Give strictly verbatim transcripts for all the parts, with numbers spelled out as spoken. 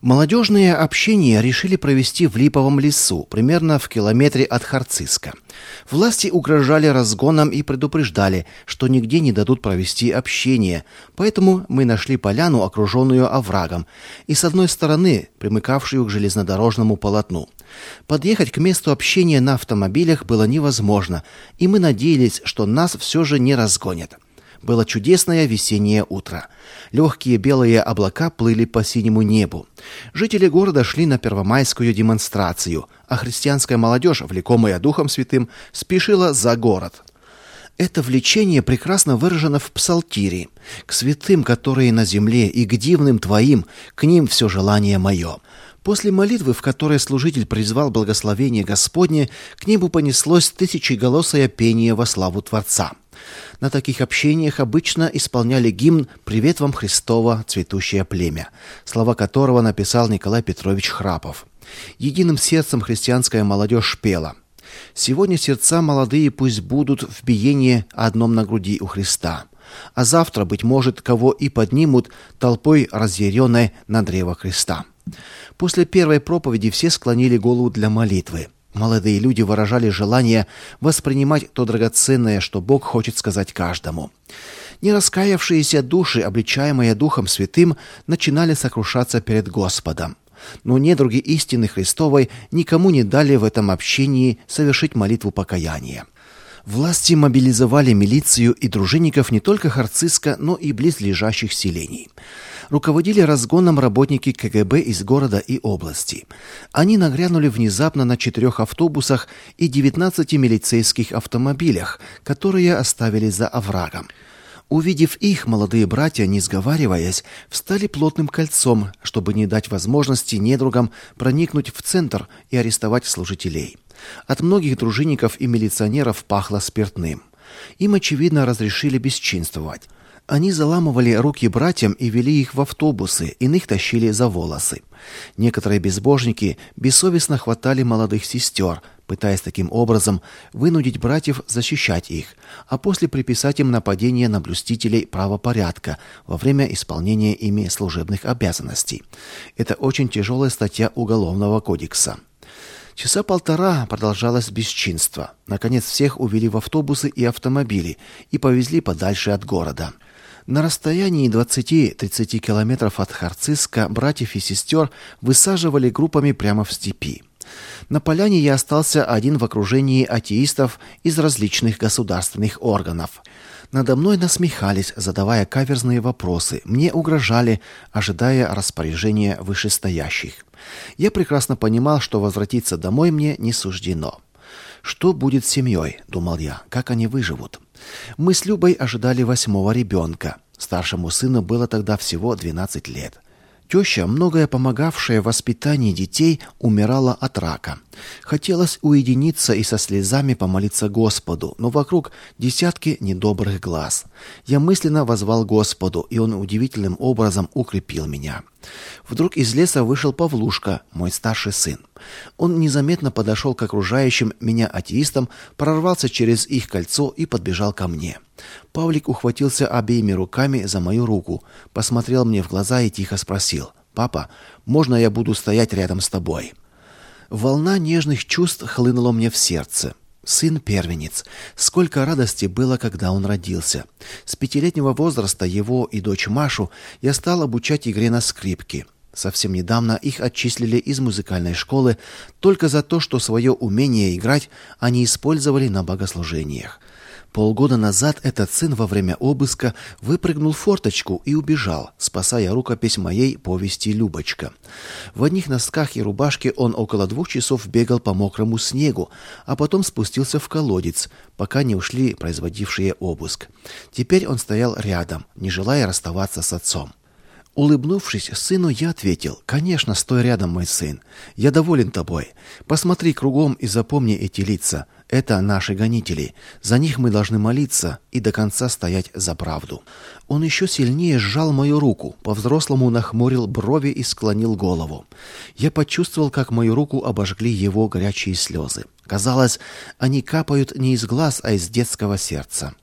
Молодежное общение решили провести в Липовом лесу, примерно в километре от Харциска. Власти угрожали разгоном и предупреждали, что нигде не дадут провести общение, поэтому мы нашли поляну, окруженную оврагом, и с одной стороны примыкавшую к железнодорожному полотну. Подъехать к месту общения на автомобилях было невозможно, и мы надеялись, что нас все же не разгонят. Было чудесное весеннее утро. Легкие белые облака плыли по синему небу. Жители города шли на первомайскую демонстрацию, а христианская молодежь, влекомая Духом Святым, спешила за город. Это влечение прекрасно выражено в псалтире: «К святым, которые на земле, и к дивным Твоим, к ним все желание мое». После молитвы, в которой служитель призвал благословение Господне, к небу понеслось тысячеголосое пение во славу Творца. На таких общениях обычно исполняли гимн «Привет вам, Христово, цветущее племя», слова которого написал Николай Петрович Храпов. Единым сердцем христианская молодежь пела: «Сегодня сердца молодые пусть будут в биении одном на груди у Христа, а завтра, быть может, кого и поднимут толпой разъяренной на древо креста». После первой проповеди все склонили голову для молитвы. Молодые люди выражали желание воспринимать то драгоценное, что Бог хочет сказать каждому. Нераскаявшиеся души, обличаемые Духом Святым, начинали сокрушаться перед Господом. Но недруги истины Христовой никому не дали в этом общении совершить молитву покаяния. Власти мобилизовали милицию и дружинников не только Харциска, но и близлежащих селений. Руководили разгоном работники ка гэ бэ из города и области. Они нагрянули внезапно на четырех автобусах и девятнадцати милицейских автомобилях, которые оставили за оврагом. Увидев их, молодые братья, не сговариваясь, встали плотным кольцом, чтобы не дать возможности недругам проникнуть в центр и арестовать служителей. От многих дружинников и милиционеров пахло спиртным. Им, очевидно, разрешили бесчинствовать. Они заламывали руки братьям и вели их в автобусы, иных тащили за волосы. Некоторые безбожники бессовестно хватали молодых сестер, пытаясь таким образом вынудить братьев защищать их, а после приписать им нападение на блюстителей правопорядка во время исполнения ими служебных обязанностей. Это очень тяжелая статья Уголовного кодекса. Часа полтора продолжалось бесчинство. Наконец всех увели в автобусы и автомобили и повезли подальше от города. На расстоянии двадцати-тридцати километров от Харциска братьев и сестер высаживали группами прямо в степи. На поляне я остался один в окружении атеистов из различных государственных органов. Надо мной насмехались, задавая каверзные вопросы, мне угрожали, ожидая распоряжения вышестоящих. Я прекрасно понимал, что возвратиться домой мне не суждено. «Что будет с семьей?» – думал я. «Как они выживут?» Мы с Любой ожидали восьмого ребенка. Старшему сыну было тогда всего двенадцать лет. Теща, многое помогавшая в воспитании детей, умирала от рака. Хотелось уединиться и со слезами помолиться Господу, но вокруг десятки недобрых глаз. Я мысленно воззвал Господу, и Он удивительным образом укрепил меня. Вдруг из леса вышел Павлушка, мой старший сын. Он незаметно подошел к окружающим меня атеистам, прорвался через их кольцо и подбежал ко мне. Павлик ухватился обеими руками за мою руку, посмотрел мне в глаза и тихо спросил: «Папа, можно я буду стоять рядом с тобой?» Волна нежных чувств хлынула мне в сердце. Сын-первенец. Сколько радости было, когда он родился. С пятилетнего возраста его и дочь Машу я стал обучать игре на скрипке. Совсем недавно их отчислили из музыкальной школы только за то, что свое умение играть они использовали на богослужениях. Полгода назад этот сын во время обыска выпрыгнул в форточку и убежал, спасая рукопись моей повести «Любочка». В одних носках и рубашке он около двух часов бегал по мокрому снегу, а потом спустился в колодец, пока не ушли производившие обыск. Теперь он стоял рядом, не желая расставаться с отцом. Улыбнувшись сыну, я ответил: «Конечно, стой рядом, мой сын. Я доволен тобой. Посмотри кругом и запомни эти лица. Это наши гонители. За них мы должны молиться и до конца стоять за правду». Он еще сильнее сжал мою руку, по-взрослому нахмурил брови и склонил голову. Я почувствовал, как мою руку обожгли его горячие слезы. Казалось, они капают не из глаз, а из детского сердца.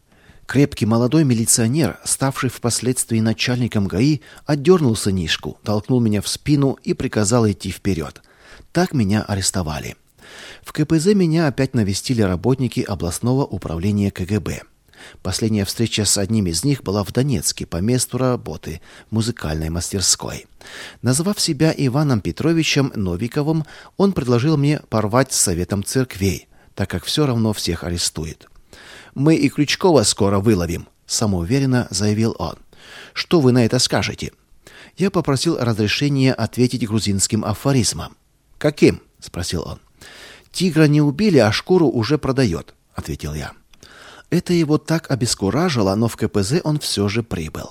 Крепкий молодой милиционер, ставший впоследствии начальником ГАИ, отдернул сынишку, толкнул меня в спину и приказал идти вперед. Так меня арестовали. В ка пэ зэ меня опять навестили работники областного управления ка гэ бэ. Последняя встреча с одним из них была в Донецке по месту работы в музыкальной мастерской. Назвав себя Иваном Петровичем Новиковым, он предложил мне порвать с советом церквей, так как все равно всех арестует. «Мы и Крючкова скоро выловим», — самоуверенно заявил он. «Что вы на это скажете?» Я попросил разрешения ответить грузинским афоризмом. «Каким?» — спросил он. «Тигра не убили, а шкуру уже продает», — ответил я. Это его так обескуражило, но в ка пэ зэ он все же прибыл.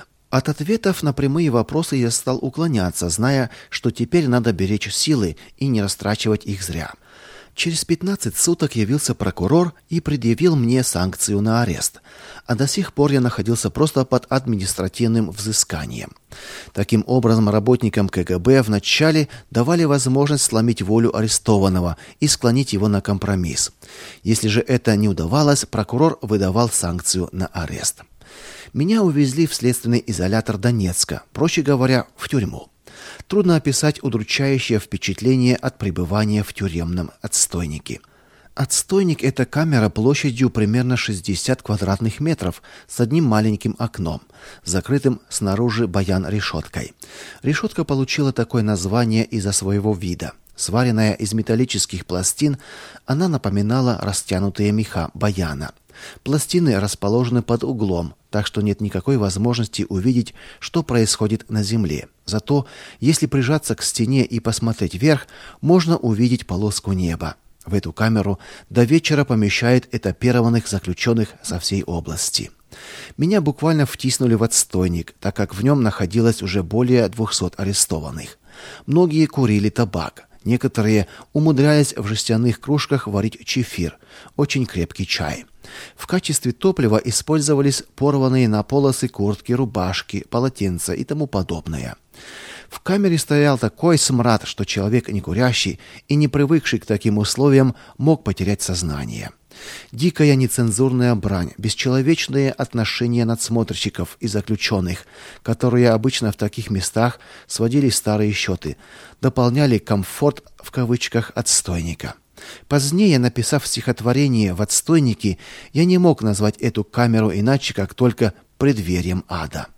От ответов на прямые вопросы я стал уклоняться, зная, что теперь надо беречь силы и не растрачивать их зря. Через пятнадцать суток явился прокурор и предъявил мне санкцию на арест, а до сих пор я находился просто под административным взысканием. Таким образом, работникам ка гэ бэ вначале давали возможность сломить волю арестованного и склонить его на компромисс. Если же это не удавалось, прокурор выдавал санкцию на арест. Меня увезли в следственный изолятор Донецка, проще говоря, в тюрьму. Трудно описать удручающее впечатление от пребывания в тюремном отстойнике. Отстойник – это камера площадью примерно шестьдесят квадратных метров с одним маленьким окном, закрытым снаружи баян-решеткой. Решетка получила такое название из-за своего вида. Сваренная из металлических пластин, она напоминала растянутые меха баяна. Пластины расположены под углом, так что нет никакой возможности увидеть, что происходит на земле. Зато, если прижаться к стене и посмотреть вверх, можно увидеть полоску неба. В эту камеру до вечера помещают этапированных заключенных со всей области. Меня буквально втиснули в отстойник, так как в нем находилось уже более двухсот арестованных. Многие курили табак. Некоторые умудрялись в жестяных кружках варить чефир, очень крепкий чай. В качестве топлива использовались порванные на полосы куртки, рубашки, полотенца и тому подобное. В камере стоял такой смрад, что человек не курящий и не привыкший к таким условиям мог потерять сознание. Дикая нецензурная брань, бесчеловечные отношения надсмотрщиков и заключенных, которые обычно в таких местах сводили старые счеты, дополняли «комфорт» в кавычках отстойника. Позднее, написав стихотворение в отстойнике, я не мог назвать эту камеру иначе, как только преддверием ада.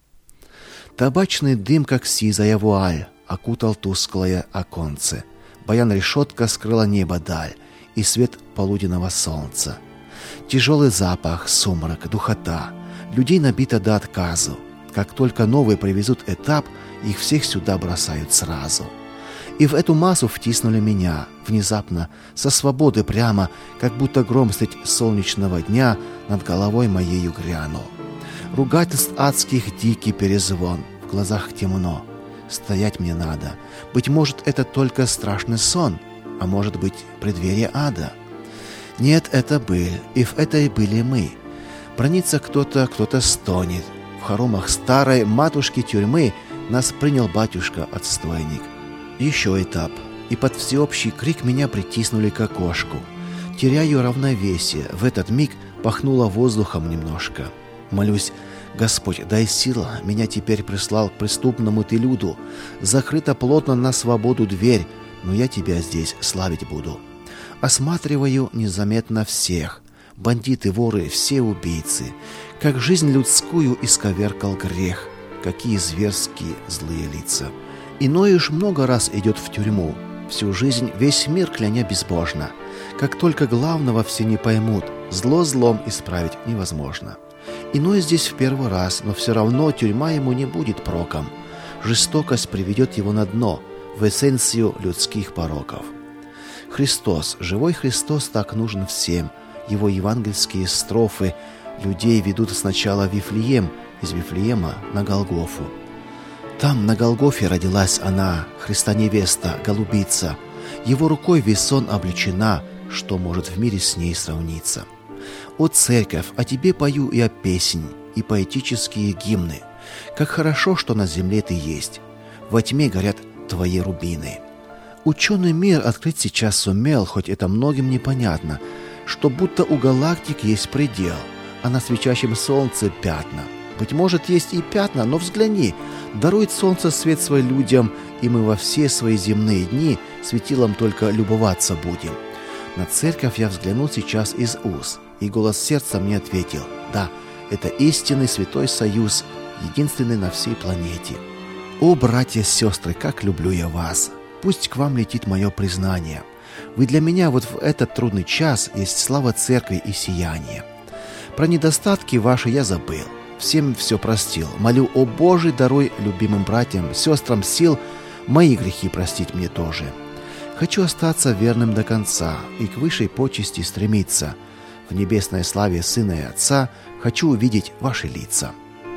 Табачный дым, как сизая вуаль, окутал тусклое оконце. Баян-решетка скрыла небо даль и свет полуденного солнца. Тяжелый запах, сумрак, духота. Людей набито до отказу. Как только новый привезут этап, их всех сюда бросают сразу. И в эту массу втиснули меня, внезапно, со свободы прямо, как будто гром средь солнечного дня над головой моею грянул. Ругательств адских дикий перезвон, в глазах темно. Стоять мне надо. Быть может, это только страшный сон, а может быть, преддверие ада. Нет, это быль, и в этой были мы. Бронится кто-то, кто-то стонет. В хоромах старой матушки тюрьмы нас принял батюшка-отстойник. Еще этап, и под всеобщий крик меня притиснули к окошку. Теряю равновесие, в этот миг пахнуло воздухом немножко. Молюсь: Господь, дай сил, меня теперь прислал к преступному ты люду. Закрыта плотно на свободу дверь, но я тебя здесь славить буду. Осматриваю незаметно всех. Бандиты, воры, все убийцы. Как жизнь людскую исковеркал грех. Какие зверские злые лица. Иной уж много раз идет в тюрьму. Всю жизнь весь мир кляня безбожно. Как только главного все не поймут, зло злом исправить невозможно. Иной здесь в первый раз, но все равно тюрьма ему не будет проком. Жестокость приведет его на дно, в эссенцию людских пороков. Христос, живой Христос так нужен всем. Его евангельские строфы людей ведут сначала в Вифлеем, из Вифлеема на Голгофу. Там, на Голгофе, родилась она, Христа невеста, голубица. Его рукой весь сон облечена, что может в мире с ней сравниться. О, церковь, о тебе пою и о песнь, и поэтические гимны. Как хорошо, что на земле ты есть. Во тьме горят твои рубины. Ученый мир открыть сейчас сумел, хоть это многим непонятно, что будто у галактик есть предел. а на свечащем солнце пятна. Быть может, есть и пятна, но взгляни, дарует солнце свет свой людям, и мы во все свои земные дни светилом только любоваться будем. На церковь я взглянул сейчас из уз, и голос сердца мне ответил: да, это истинный святой союз, единственный на всей планете. О, братья и сестры, как люблю я вас! Пусть к вам летит мое признание. Вы для меня вот в этот трудный час есть слава церкви и сияние. Про недостатки ваши я забыл, всем все простил. Молю, о Боже, даруй любимым братьям, сестрам сил мои грехи простить мне тоже. Хочу остаться верным до конца и к высшей почести стремиться. В небесной славе Сына и Отца хочу увидеть ваши лица.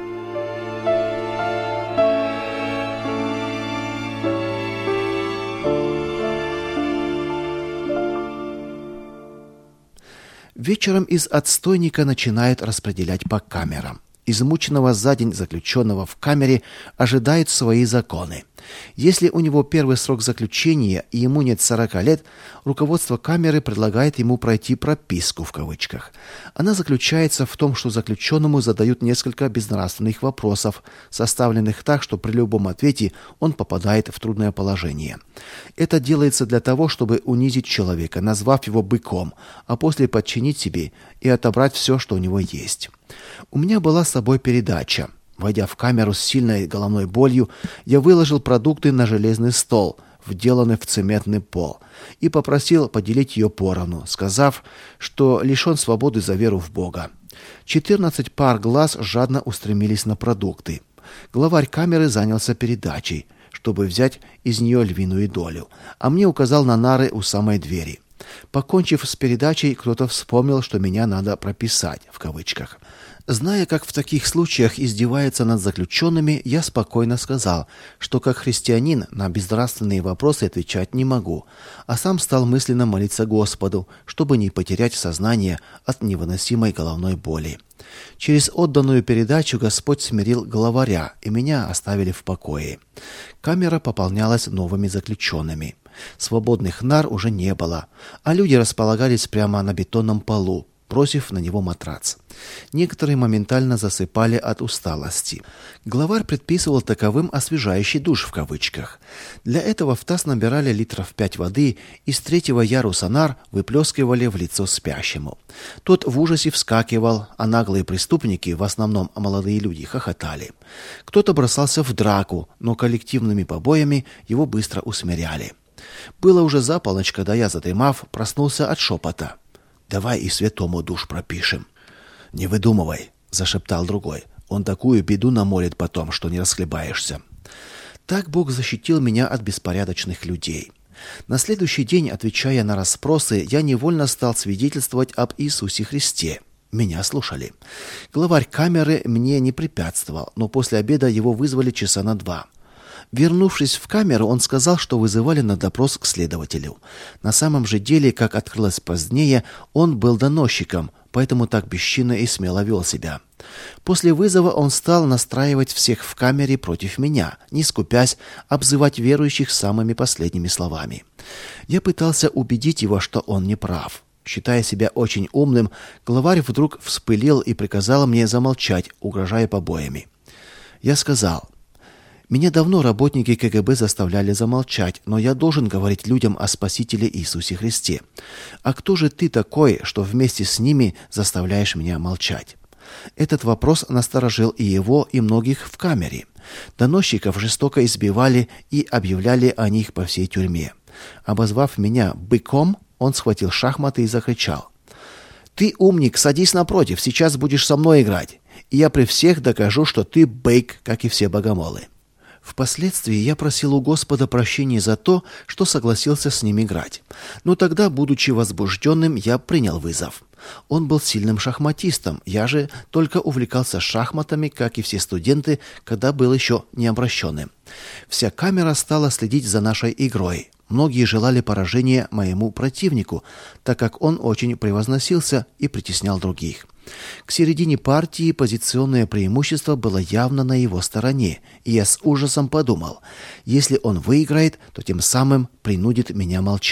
Вечером из отстойника начинают распределять по камерам. Измученного за день заключенного в камере ожидают свои законы. Если у него первый срок заключения и ему нет сорока лет, руководство камеры предлагает ему пройти прописку в кавычках. Она заключается в том, что заключенному задают несколько безнравственных вопросов, составленных так, что при любом ответе он попадает в трудное положение. Это делается для того, чтобы унизить человека, назвав его быком, а после подчинить себе и отобрать все, что у него есть. У меня была с собой передача. Войдя в камеру с сильной головной болью, я выложил продукты на железный стол, вделанный в цементный пол, и попросил поделить ее поровну, сказав, что лишен свободы за веру в Бога. Четырнадцать пар глаз жадно устремились на продукты. Главарь камеры занялся передачей, чтобы взять из нее львиную долю, а мне указал на нары у самой двери. Покончив с передачей, кто-то вспомнил, что меня надо прописать, в кавычках. Зная, как в таких случаях издеваются над заключенными, я спокойно сказал, что как христианин на безнравственные вопросы отвечать не могу, а сам стал мысленно молиться Господу, чтобы не потерять сознание от невыносимой головной боли. Через отданную передачу Господь смирил главаря, и меня оставили в покое. Камера пополнялась новыми заключенными. Свободных нар уже не было, а люди располагались прямо на бетонном полу, бросив на него матрац. Некоторые моментально засыпали от усталости. Главарь предписывал таковым освежающий душ в кавычках. Для этого в таз набирали литров пять воды и с третьего яруса нар выплескивали в лицо спящему. Тот в ужасе вскакивал, а наглые преступники, в основном молодые люди, хохотали. Кто-то бросался в драку, но коллективными побоями его быстро усмиряли. Было уже за полночь, когда я, задремав, проснулся от шепота. «Давай и святому душ пропишем». «Не выдумывай», — зашептал другой. «Он такую беду намолит потом, что не расхлебаешься». Так Бог защитил меня от беспорядочных людей. На следующий день, отвечая на расспросы, я невольно стал свидетельствовать об Иисусе Христе. Меня слушали. Главарь камеры мне не препятствовал, но после обеда его вызвали часа на два. Вернувшись в камеру, он сказал, что вызывали на допрос к следователю. На самом же деле, как открылось позднее, он был доносчиком, поэтому так бесчинно и смело вел себя. После вызова он стал настраивать всех в камере против меня, не скупясь обзывать верующих самыми последними словами. Я пытался убедить его, что он не прав. Считая себя очень умным, главарь вдруг вспылил и приказал мне замолчать, угрожая побоями. Я сказал: «Меня давно работники ка гэ бэ заставляли замолчать, но я должен говорить людям о Спасителе Иисусе Христе. А кто же ты такой, что вместе с ними заставляешь меня молчать?» Этот вопрос насторожил и его, и многих в камере. Доносчиков жестоко избивали и объявляли о них по всей тюрьме. Обозвав меня быком, он схватил шахматы и закричал: «Ты умник, садись напротив, сейчас будешь со мной играть, и я при всех докажу, что ты бык, как и все богомолы». Впоследствии я просил у Господа прощения за то, что согласился с ним играть. Но тогда, будучи возбужденным, я принял вызов. Он был сильным шахматистом, я же только увлекался шахматами, как и все студенты, когда был еще необращенным. Вся камера стала следить за нашей игрой. Многие желали поражения моему противнику, так как он очень превозносился и притеснял других. К середине партии позиционное преимущество было явно на его стороне, и я с ужасом подумал: если он выиграет, то тем самым принудит меня молчать.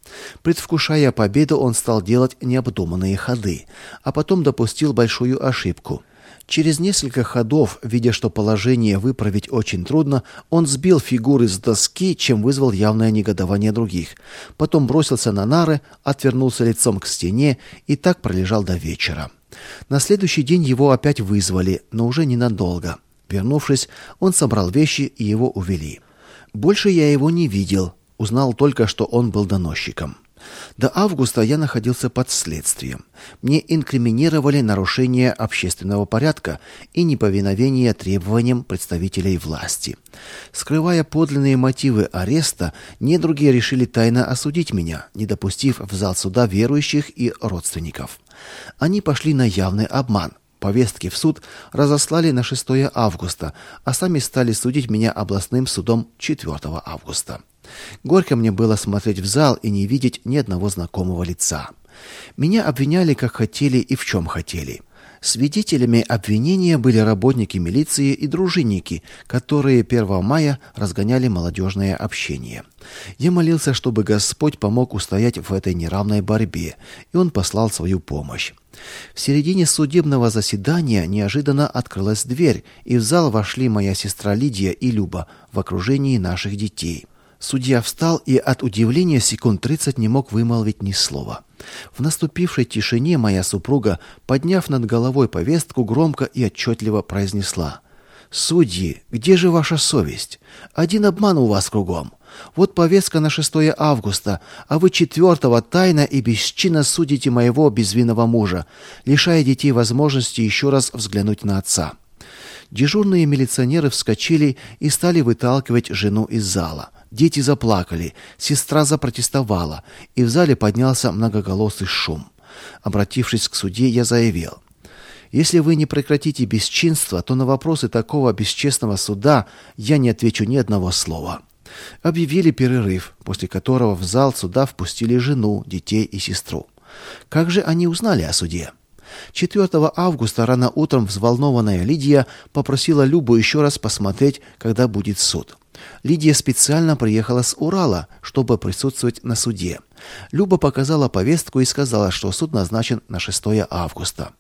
Предвкушая победу, он стал делать необдуманные ходы, а потом допустил большую ошибку. Через несколько ходов, видя, что положение выправить очень трудно, он сбил фигуры с доски, чем вызвал явное негодование других. Потом бросился на нары, отвернулся лицом к стене и так пролежал до вечера. На следующий день его опять вызвали, но уже ненадолго. Вернувшись, он собрал вещи и его увели. Больше я его не видел, узнал только, что он был доносчиком. До августа я находился под следствием. Мне инкриминировали нарушение общественного порядка и неповиновение требованиям представителей власти. Скрывая подлинные мотивы ареста, недруги решили тайно осудить меня, не допустив в зал суда верующих и родственников. Они пошли на явный обман. Повестки в суд разослали на шестое августа, а сами стали судить меня областным судом четвёртого августа. Горько мне было смотреть в зал и не видеть ни одного знакомого лица. Меня обвиняли, как хотели и в чем хотели. Свидетелями обвинения были работники милиции и дружинники, которые первого мая разгоняли молодежное общение. Я молился, чтобы Господь помог устоять в этой неравной борьбе, и Он послал свою помощь. В середине судебного заседания неожиданно открылась дверь, и в зал вошли моя сестра Лидия и Люба в окружении наших детей. Судья встал и от удивления секунд тридцать не мог вымолвить ни слова. В наступившей тишине моя супруга, подняв над головой повестку, громко и отчетливо произнесла: «Судьи, где же ваша совесть? Один обман у вас кругом. Вот повестка на шестое августа, а вы четвёртого тайно и бесчинно судите моего безвинного мужа, лишая детей возможности еще раз взглянуть на отца». Дежурные милиционеры вскочили и стали выталкивать жену из зала. Дети заплакали, сестра запротестовала, и в зале поднялся многоголосый шум. Обратившись к судье, я заявил: «Если вы не прекратите бесчинство, то на вопросы такого бесчестного суда я не отвечу ни одного слова». Объявили перерыв, после которого в зал суда впустили жену, детей и сестру. Как же они узнали о суде? четвёртого августа рано утром взволнованная Лидия попросила Любу еще раз посмотреть, когда будет суд. Лидия специально приехала с Урала, чтобы присутствовать на суде. Люба показала повестку и сказала, что суд назначен на шестое августа.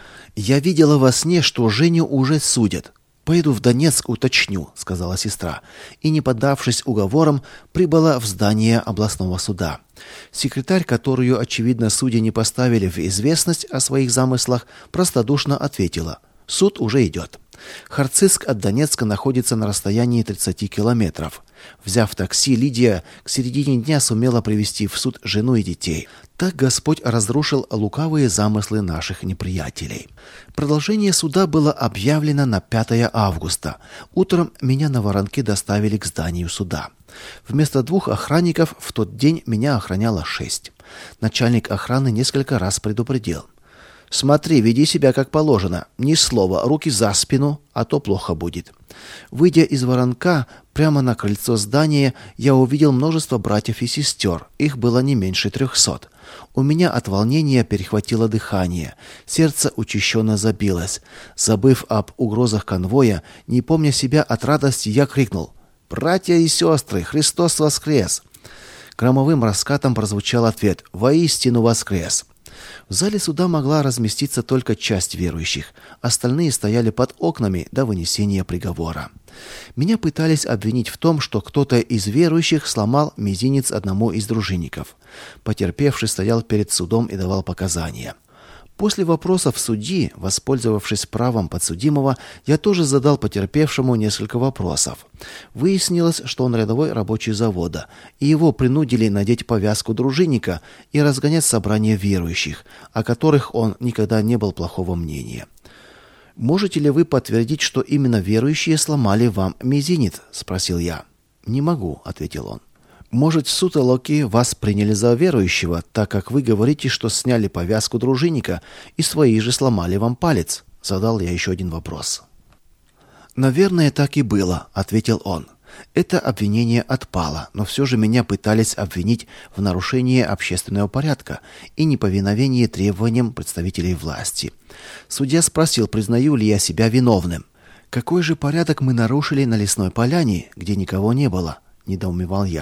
«Я видела во сне, что Женю уже судят. Поеду в Донецк, уточню», — сказала сестра, и, не поддавшись уговорам, прибыла в здание областного суда. Секретарь, которую, очевидно, судьи не поставили в известность о своих замыслах, простодушно ответила: «Суд уже идет». Харциск от Донецка находится на расстоянии тридцати километров. Взяв такси, Лидия к середине дня сумела привести в суд жену и детей. Так Господь разрушил лукавые замыслы наших неприятелей. Продолжение суда было объявлено на пятое августа. Утром меня на воронке доставили к зданию суда. Вместо двух охранников в тот день меня охраняло шесть. Начальник охраны несколько раз предупредил: «Смотри, веди себя как положено. Ни слова, руки за спину, а то плохо будет». Выйдя из воронка, прямо на крыльцо здания, я увидел множество братьев и сестер. Их было не меньше трехсот. У меня от волнения перехватило дыхание. Сердце учащенно забилось. Забыв об угрозах конвоя, не помня себя от радости, я крикнул: «Братья и сестры, Христос воскрес!» Громовым раскатом прозвучал ответ: «Воистину воскрес!» В зале суда могла разместиться только часть верующих. Остальные стояли под окнами до вынесения приговора. Меня пытались обвинить в том, что кто-то из верующих сломал мизинец одному из дружинников. Потерпевший стоял перед судом и давал показания. После вопросов судьи, воспользовавшись правом подсудимого, я тоже задал потерпевшему несколько вопросов. Выяснилось, что он рядовой рабочий завода, и его принудили надеть повязку дружинника и разгонять собрания верующих, о которых он никогда не был плохого мнения. «Можете ли вы подтвердить, что именно верующие сломали вам мизинец?» – спросил я. «Не могу», – ответил он. «Может, сутолоки вас приняли за верующего, так как вы говорите, что сняли повязку дружинника и свои же сломали вам палец?» Задал я еще один вопрос. «Наверное, так и было», — ответил он. «Это обвинение отпало, но все же меня пытались обвинить в нарушении общественного порядка и неповиновении требованиям представителей власти». Судья спросил, признаю ли я себя виновным. «Какой же порядок мы нарушили на Лесной Поляне, где никого не было?» — недоумевал я.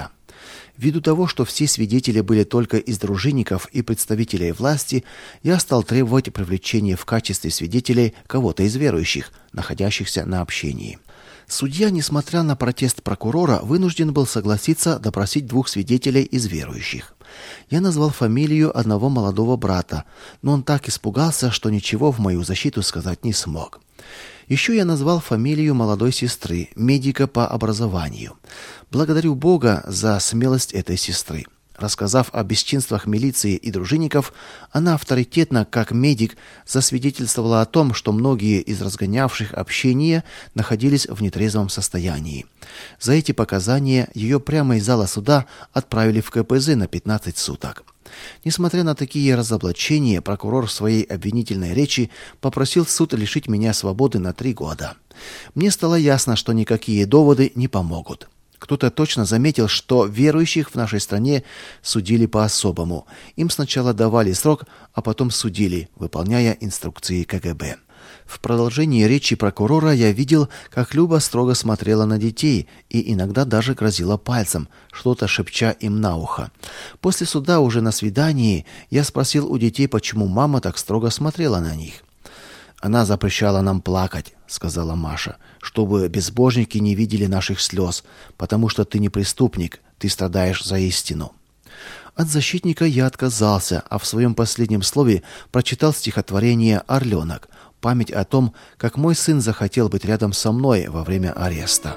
Ввиду того, что все свидетели были только из дружинников и представителей власти, я стал требовать привлечения в качестве свидетелей кого-то из верующих, находящихся на общении. Судья, несмотря на протест прокурора, вынужден был согласиться допросить двух свидетелей из верующих. Я назвал фамилию одного молодого брата, но он так испугался, что ничего в мою защиту сказать не смог. Еще я назвал фамилию молодой сестры, медика по образованию. Благодарю Бога за смелость этой сестры. Рассказав о бесчинствах милиции и дружинников, она авторитетно, как медик, засвидетельствовала о том, что многие из разгонявших общение находились в нетрезвом состоянии. За эти показания ее прямо из зала суда отправили в ка пэ зэ на пятнадцать суток. Несмотря на такие разоблачения, прокурор в своей обвинительной речи попросил суд лишить меня свободы на три года. Мне стало ясно, что никакие доводы не помогут. Кто-то точно заметил, что верующих в нашей стране судили по-особому. Им сначала давали срок, а потом судили, выполняя инструкции ка гэ бэ. В продолжении речи прокурора я видел, как Люба строго смотрела на детей и иногда даже грозила пальцем, что-то шепча им на ухо. После суда уже на свидании я спросил у детей, почему мама так строго смотрела на них. «Она запрещала нам плакать», — сказала Маша, «чтобы безбожники не видели наших слез, потому что ты не преступник, ты страдаешь за истину». От защитника я отказался, а в своем последнем слове прочитал стихотворение «Орленок», память о том, как мой сын захотел быть рядом со мной во время ареста.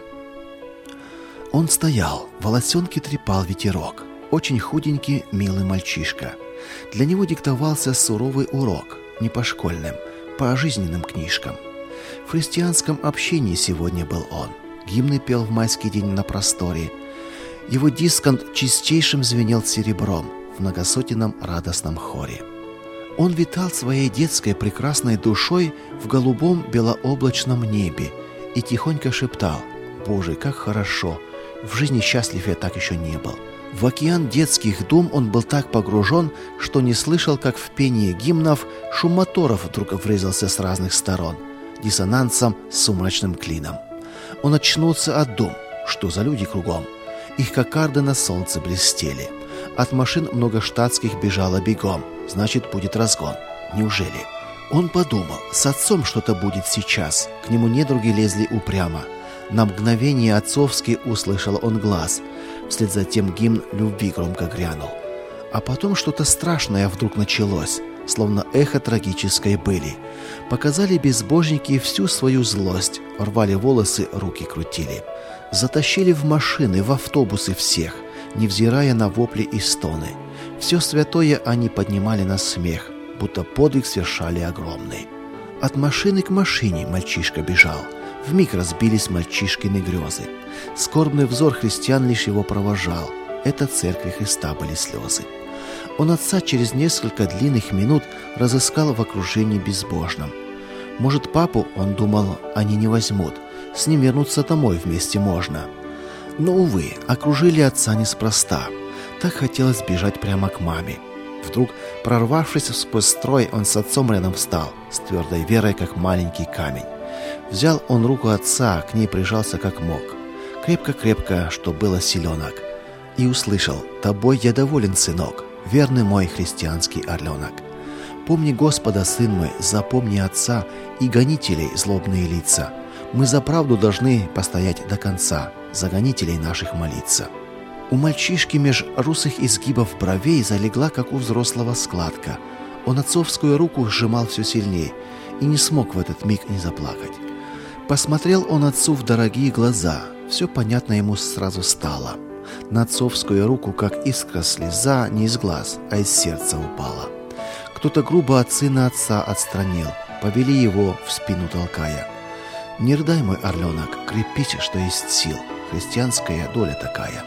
Он стоял, волосенки трепал ветерок, очень худенький, милый мальчишка. Для него диктовался суровый урок, не по школьным, по жизненным книжкам. В христианском общении сегодня был он. Гимны пел в майский день на просторе. Его дискант чистейшим звенел серебром в многосотенном радостном хоре. Он витал своей детской прекрасной душой в голубом белооблачном небе и тихонько шептал: «Боже, как хорошо! В жизни счастлив я так еще не был». В океан детских дум он был так погружен, что не слышал, как в пении гимнов шум моторов вдруг врезался с разных сторон, диссонансом с сумрачным клином. Он очнулся от дум. Что за люди кругом? Их кокарды на солнце блестели. От машин много штатских бежало бегом. Значит, будет разгон. Неужели? Он подумал, с отцом что-то будет сейчас. К нему недруги лезли упрямо. На мгновение отцовский услышал он глаз. Вслед за тем гимн любви громко грянул. А потом что-то страшное вдруг началось, словно эхо трагической были. Показали безбожники всю свою злость, рвали волосы, руки крутили. Затащили в машины, в автобусы всех, невзирая на вопли и стоны. Все святое они поднимали на смех, будто подвиг совершали огромный. От машины к машине мальчишка бежал. Вмиг разбились мальчишкины грезы. Скорбный взор христиан лишь его провожал. Это церкви Христа были слезы. Он отца через несколько длинных минут разыскал в окружении безбожном. Может, папу, он думал, они не возьмут. С ним вернуться домой вместе можно. Но, увы, окружили отца неспроста. Так хотелось бежать прямо к маме. Вдруг, прорвавшись сквозь строй, он с отцом рядом встал, с твердой верой, как маленький камень. Взял он руку отца, к ней прижался как мог. Крепко-крепко, что было силенок. И услышал: «Тобой я доволен, сынок, верный мой христианский орленок. Помни Господа, сын мой, запомни отца и гонителей злобные лица. Мы за правду должны постоять до конца, за гонителей наших молиться». У мальчишки меж русых изгибов бровей залегла, как у взрослого, складка. Он отцовскую руку сжимал все сильнее и не смог в этот миг не заплакать. Посмотрел он отцу в дорогие глаза. Все понятно ему сразу стало. На отцовскую руку, как искра слеза, не из глаз, а из сердца упала. Кто-то грубо от сына отца отстранил, повели его, в спину толкая. «Не рыдай, мой орленок, крепись, что есть сил, христианская доля такая.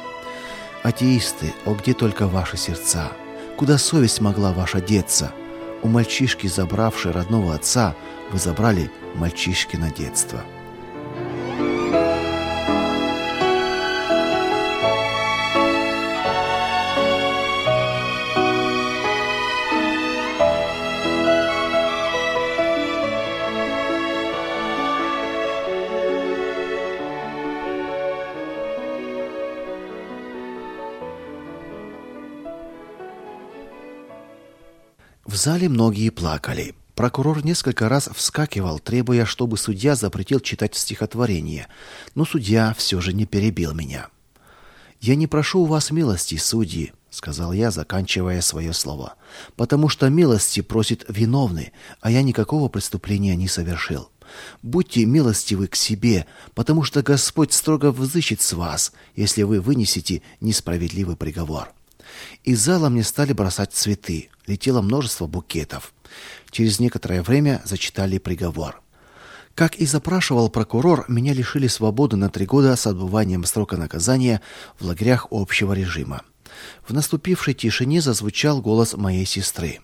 Атеисты, о, где только ваши сердца? Куда совесть могла ваша деться? У мальчишки, забравшей родного отца, вы забрали мальчишкино детство». В зале многие плакали. Прокурор несколько раз вскакивал, требуя, чтобы судья запретил читать стихотворение, но судья все же не перебил меня. «Я не прошу у вас милости, судьи», — сказал я, заканчивая свое слово, «потому что милости просит виновный, а я никакого преступления не совершил. Будьте милостивы к себе, потому что Господь строго взыщет с вас, если вы вынесете несправедливый приговор». Из зала мне стали бросать цветы, летело множество букетов. Через некоторое время зачитали приговор. Как и запрашивал прокурор, меня лишили свободы на три года с отбыванием срока наказания в лагерях общего режима. В наступившей тишине зазвучал голос моей сестры.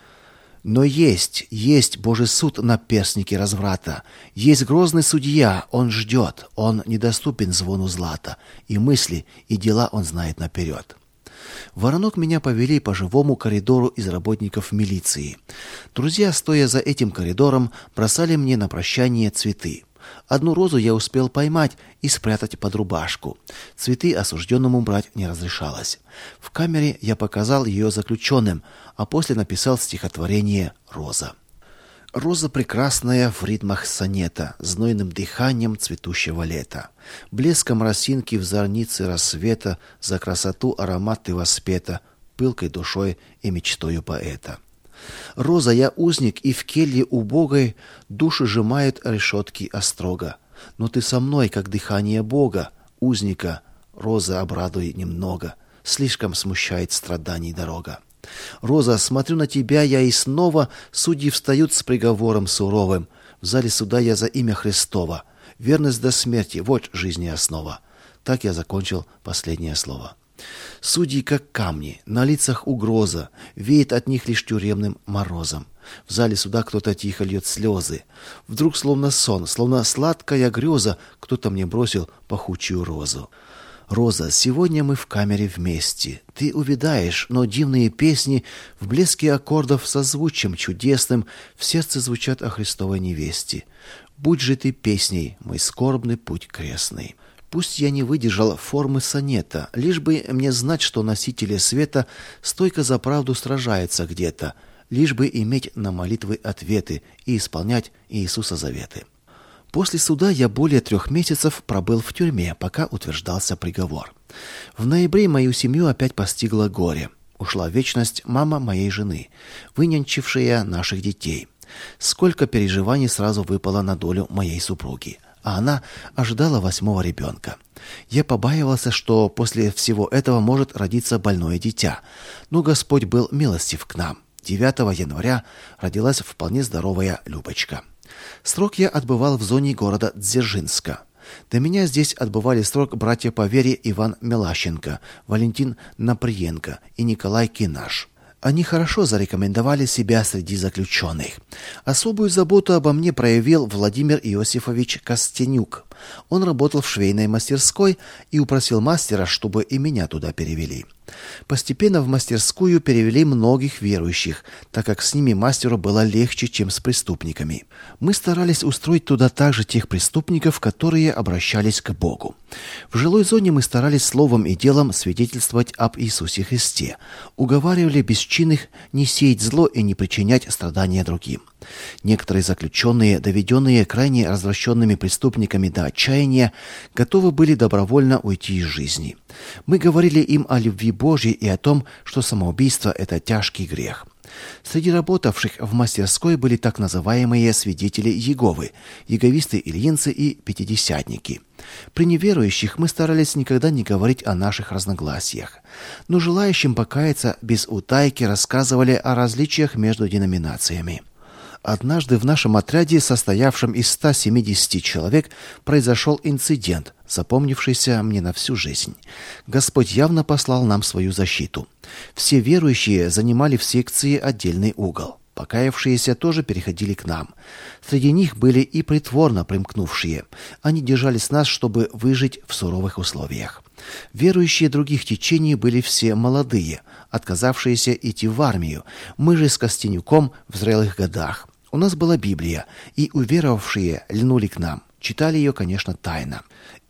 «Но есть, есть Божий суд на перстнике разврата. Есть грозный судья, он ждет, он недоступен звону злата, и мысли, и дела он знает наперед». В Воронок меня повели по живому коридору из работников милиции. Друзья, стоя за этим коридором, бросали мне на прощание цветы. Одну розу я успел поймать и спрятать под рубашку. Цветы осужденному брать не разрешалось. В камере я показал ее заключенным, а после написал стихотворение «Роза». Роза прекрасная в ритмах сонета, знойным дыханием цветущего лета, блеском росинки в зорнице рассвета, за красоту ароматы воспета, пылкой душой и мечтою поэта. Роза, я узник, и в келье убогой души сжимают решетки острога. Но ты со мной, как дыхание Бога, узника, роза, обрадуй немного, слишком смущает страданий дорога. Роза, смотрю на тебя я, и снова судьи встают с приговором суровым. В зале суда я за имя Христова. Верность до смерти — вот жизни основа. Так я закончил последнее слово. Судьи, как камни, на лицах угроза, веет от них лишь тюремным морозом. В зале суда кто-то тихо льет слезы. Вдруг, словно сон, словно сладкая греза, кто-то мне бросил пахучую розу. «Роза, сегодня мы в камере вместе. Ты увядаешь, но дивные песни в блеске аккордов созвучием чудесным в сердце звучат о Христовой невесте. Будь же ты песней, мой скорбный путь крестный». Пусть я не выдержал формы сонета, лишь бы мне знать, что носители света стойко за правду сражаются где-то, лишь бы иметь на молитвы ответы и исполнять Иисуса заветы. После суда я более трех месяцев пробыл в тюрьме, пока утверждался приговор. В ноябре мою семью опять постигло горе. Ушла в вечность мама моей жены, вынянчившая наших детей. Сколько переживаний сразу выпало на долю моей супруги. А она ожидала восьмого ребенка. Я побаивался, что после всего этого может родиться больное дитя. Но Господь был милостив к нам. девятого января родилась вполне здоровая Любочка. Срок я отбывал в зоне города Дзержинска. До меня здесь отбывали срок братья по вере Иван Мелащенко, Валентин Наприенко и Николай Кинаш. Они хорошо зарекомендовали себя среди заключенных. Особую заботу обо мне проявил Владимир Иосифович Костенюк. Он работал в швейной мастерской и упросил мастера, чтобы и меня туда перевели. Постепенно в мастерскую перевели многих верующих, так как с ними мастеру было легче, чем с преступниками. Мы старались устроить туда также тех преступников, которые обращались к Богу. В жилой зоне мы старались словом и делом свидетельствовать об Иисусе Христе, уговаривали бесчинных не сеять зло и не причинять страдания другим. Некоторые заключенные, доведенные крайне развращенными преступниками до отчаяния, готовы были добровольно уйти из жизни. Мы говорили им о любви Божьей и о том, что самоубийство – это тяжкий грех. Среди работавших в мастерской были так называемые свидетели Иеговы, иеговисты-ильинцы и пятидесятники. При неверующих мы старались никогда не говорить о наших разногласиях, но желающим покаяться без утайки рассказывали о различиях между деноминациями. Однажды в нашем отряде, состоявшем из ста семидесяти человек, произошел инцидент, запомнившийся мне на всю жизнь. Господь явно послал нам свою защиту. Все верующие занимали в секции отдельный угол. Покаявшиеся тоже переходили к нам. Среди них были и притворно примкнувшие. Они держались нас, чтобы выжить в суровых условиях. Верующие других течений были все молодые, отказавшиеся идти в армию. Мы же с Костенюком в зрелых годах. У нас была Библия, и уверовавшие льнули к нам. Читали ее, конечно, тайно.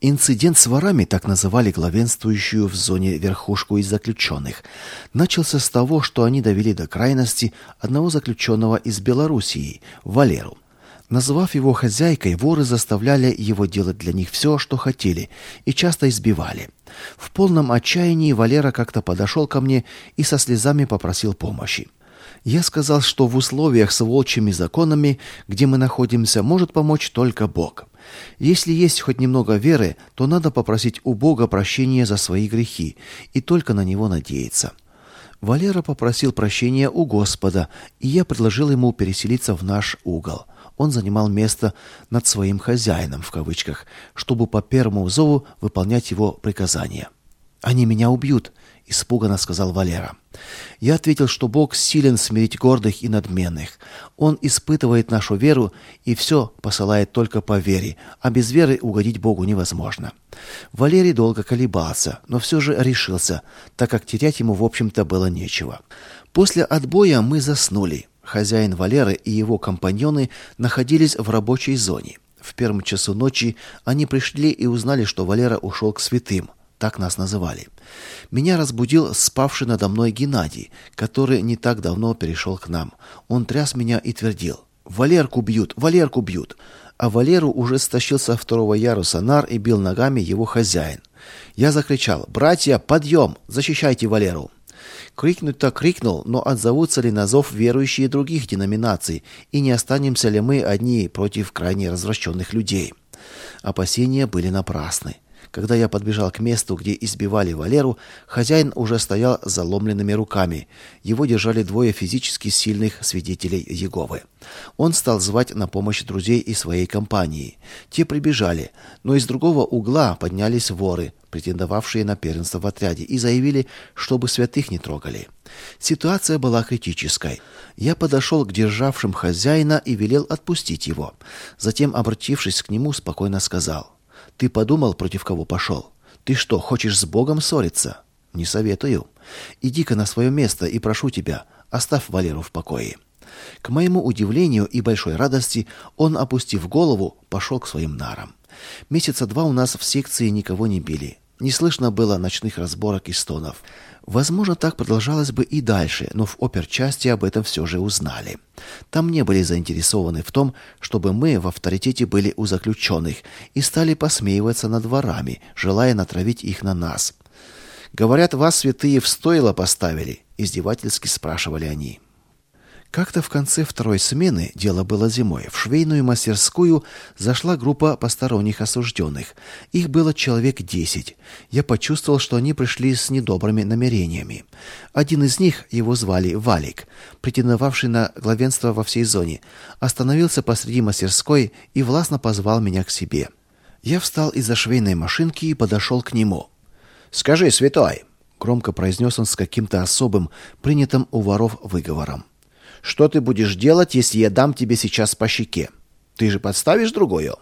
Инцидент с ворами, так называли главенствующую в зоне верхушку из заключенных, начался с того, что они довели до крайности одного заключенного из Белоруссии, Валеру. Назвав его хозяйкой, воры заставляли его делать для них все, что хотели, и часто избивали. В полном отчаянии Валера как-то подошел ко мне и со слезами попросил помощи. Я сказал, что в условиях с волчьими законами, где мы находимся, может помочь только Бог. Если есть хоть немного веры, то надо попросить у Бога прощения за свои грехи и только на Него надеяться. Валера попросил прощения у Господа, и я предложил ему переселиться в наш угол. Он занимал место над своим хозяином, в кавычках, чтобы по первому зову выполнять его приказания. «Они меня убьют», — испуганно сказал Валера. Я ответил, что Бог силен смирить гордых и надменных. Он испытывает нашу веру и все посылает только по вере, а без веры угодить Богу невозможно. Валерий долго колебался, но все же решился, так как терять ему, в общем-то, было нечего. После отбоя мы заснули. Хозяин Валеры и его компаньоны находились в рабочей зоне. В первом часу ночи они пришли и узнали, что Валера ушел к святым. Так нас называли. Меня разбудил спавший надо мной Геннадий, который не так давно перешел к нам. Он тряс меня и твердил: «Валерку бьют! Валерку бьют!» А Валеру уже стащил со второго яруса нар и бил ногами его хозяин. Я закричал: «Братья, подъем! Защищайте Валеру!» Крикнуть-то крикнул, но отзовутся ли на зов верующие других деноминаций, и не останемся ли мы одни против крайне развращенных людей? Опасения были напрасны. Когда я подбежал к месту, где избивали Валеру, хозяин уже стоял с заломленными руками. Его держали двое физически сильных свидетелей Иеговы. Он стал звать на помощь друзей и своей компании. Те прибежали, но из другого угла поднялись воры, претендовавшие на первенство в отряде, и заявили, чтобы святых не трогали. Ситуация была критической. Я подошел к державшим хозяина и велел отпустить его. Затем, обратившись к нему, спокойно сказал: «Ты подумал, против кого пошел? Ты что, хочешь с Богом ссориться? Не советую. Иди-ка на свое место и прошу тебя, оставь Валеру в покое». К моему удивлению и большой радости, он, опустив голову, пошел к своим нарам. Месяца два у нас в секции никого не били. Не слышно было ночных разборок и стонов. Возможно, так продолжалось бы и дальше, но в оперчасти об этом все же узнали. Там не были заинтересованы в том, чтобы мы в авторитете были у заключенных, и стали посмеиваться над ворами, желая натравить их на нас. «Говорят, вас святые в стойло поставили?» – издевательски спрашивали они. Как-то в конце второй смены, дело было зимой, в швейную мастерскую зашла группа посторонних осужденных. Их было человек десять. Я почувствовал, что они пришли с недобрыми намерениями. Один из них, его звали Валик, претендовавший на главенство во всей зоне, остановился посреди мастерской и властно позвал меня к себе. Я встал из-за швейной машинки и подошел к нему. «Скажи, святой!» — громко произнес он с каким-то особым, принятым у воров выговором. «Что ты будешь делать, если я дам тебе сейчас по щеке? Ты же подставишь другую?»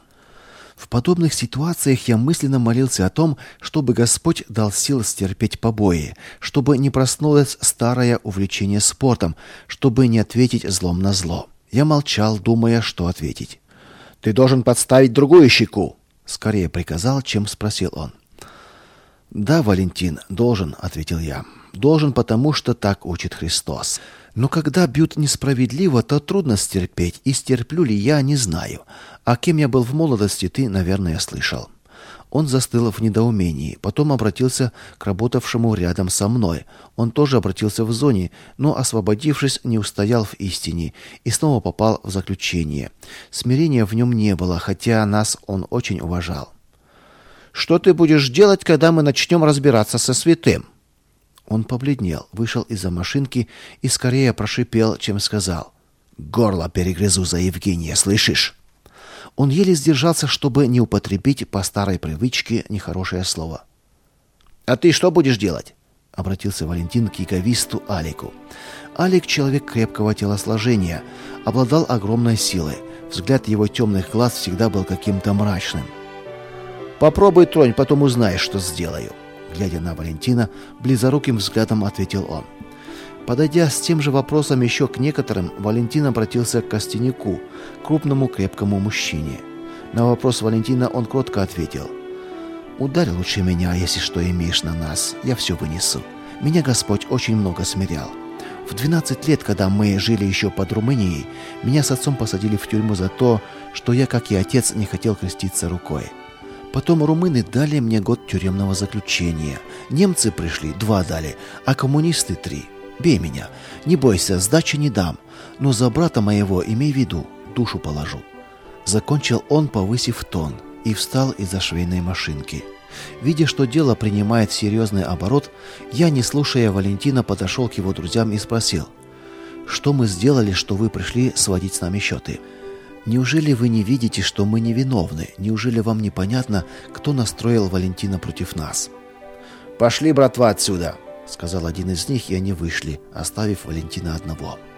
В подобных ситуациях я мысленно молился о том, чтобы Господь дал сил стерпеть побои, чтобы не проснулось старое увлечение спортом, чтобы не ответить злом на зло. Я молчал, думая, что ответить. «Ты должен подставить другую щеку!» — скорее приказал, чем спросил он. «Да, Валентин, должен», — ответил я. «Должен, потому что так учит Христос. Но когда бьют несправедливо, то трудно стерпеть, и стерплю ли я, не знаю. А кем я был в молодости, ты, наверное, слышал». Он застыл в недоумении, потом обратился к работавшему рядом со мной. Он тоже обратился в зоне, но, освободившись, не устоял в истине и снова попал в заключение. Смирения в нем не было, хотя нас он очень уважал. «Что ты будешь делать, когда мы начнем разбираться со святым?» Он побледнел, вышел из-за машинки и скорее прошипел, чем сказал: «Горло перегрызу за Евгения, слышишь?» Он еле сдержался, чтобы не употребить по старой привычке нехорошее слово. «А ты что будешь делать?» — обратился Валентин к яговисту Алику. Алик — человек крепкого телосложения, обладал огромной силой. Взгляд его темных глаз всегда был каким-то мрачным. «Попробуй тронь, потом узнаешь, что сделаю», — глядя на Валентина, близоруким взглядом ответил он. Подойдя с тем же вопросом еще к некоторым, Валентин обратился к Костянику, крупному крепкому мужчине. На вопрос Валентина он кротко ответил: Ударь лучше меня, если что имеешь на нас. Я все вынесу. Меня Господь очень много смирял. В двенадцать лет, когда мы жили еще под Румынией, меня с отцом посадили в тюрьму за то, что я, как и отец, не хотел креститься рукой. Потом румыны дали мне год тюремного заключения. Немцы пришли, два дали, а коммунисты три. Бей меня. Не бойся, сдачи не дам. Но за брата моего, имей в виду, душу положу. Закончил он, повысив тон, и встал из-за швейной машинки. Видя, что дело принимает серьезный оборот, я, не слушая Валентина, подошел к его друзьям и спросил: «Что мы сделали, что вы пришли сводить с нами счеты? Неужели вы не видите, что мы невиновны? Неужели вам непонятно, кто настроил Валентина против нас?» «Пошли, братва, отсюда!» — сказал один из них, и они вышли, оставив Валентина одного.